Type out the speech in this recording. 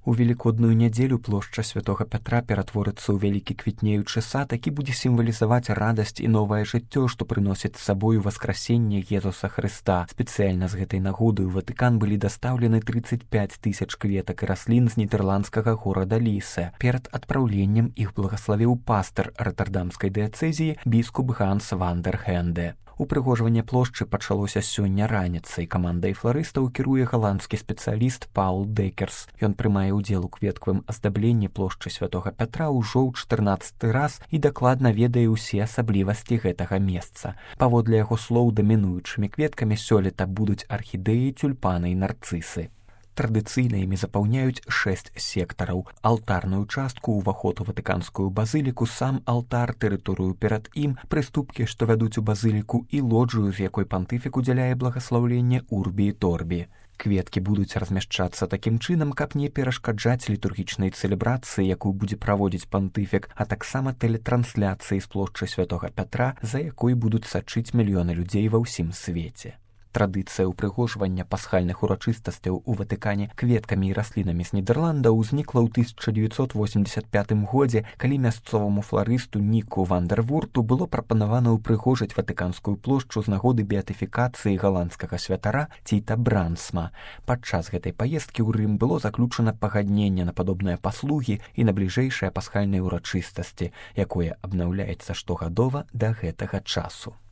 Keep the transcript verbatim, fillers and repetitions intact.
У велікодную нядзелю плошча Святога Пятра ператворыцца ў вялікі квітнеючы сад, які будзе сімвалізаваць радасць і новае жыццё, што прыносіць з сабою васкрасенне Езуса Хрыста. Спецыяльна з гэтай нагоды ў Ватыкан былі дастаўлены тридцать пять тысяч кветак і раслін з нідэрландскага горада Лісе. Перад адпраўленнем іх благаславіў пастыр роттердамскай дыяцэзіі біскуп Ганс ван дер Хенде. Упрыгожванне плошчы пачалося сёння раніцай. Камандай фларыстаў кіруе галандскі спецыяліст Паул Декерс. Ён прымае ўдзел у кветкавым аздабленні плошчы Святога Пятра ўжо ў чатырнаццаты раз і дакладна ведае ўсе асаблівасці гэтага месца. Паводле яго слоў, дамінуючымі кветкамі сёлета будуць архідэі, тюльпаны і нарцысы. Традыцыйна імі запаўняюць шэсць сектараў: алтарную частку, уваход у ватыканскую базыліку, сам алтар, тэрыторыю перад ім, прыступкі, што вядуць у базыліку, і лоджыю, з якой пантыфік удзяляе благаслаўленне урбі і торбі. Кветкі будуць размяшчацца такім чынам, каб не перашкаджаць літургічнай цэлебрацыі, якую будзе праводзіць пантыфік, а таксама тэлетрансляцыі з плошчы Святога Пятра, за якой будуць сачыць мільёны людзей ва ўсім свеце. Традыцыя ўпрыгожвання пасхальных урачыстасцяў у Ватыкане кветкамі і раслінамі з Нідерланда ўзнікла ў тысяча дзевяцьсот восемьдесят пятым годзе, калі мясцоваму фларысту Ніку ван дер Вурту было прапанавана ўпрыгожыць ватыканскую плошчу з нагоды беатыфікацыі галандскага святара Ціта Брансма. Падчас гэтай паездкі ў Рым было заключана пагадненне на падобныя паслугі і на бліжэйшыя пасхальныя урачыстасці, якое абнаўляецца штогадова да гэтага часу.